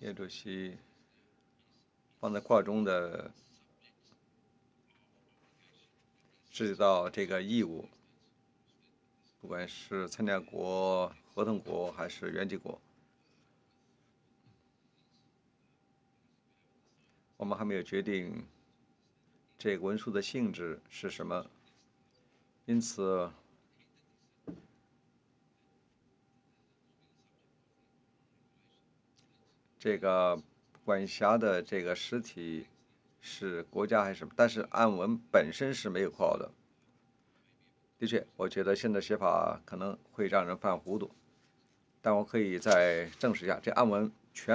叶主席放在扩中的涉及到这个义务，不管是参加国、合同国还是原籍国，我们还没有决定这个文书的性质是什么，因此这个管辖的这个实体是国家还是什么？但是案文本身是没有括号的。的确，我觉得现在写法可能会让人犯糊涂，但我可以再证实一下，这案文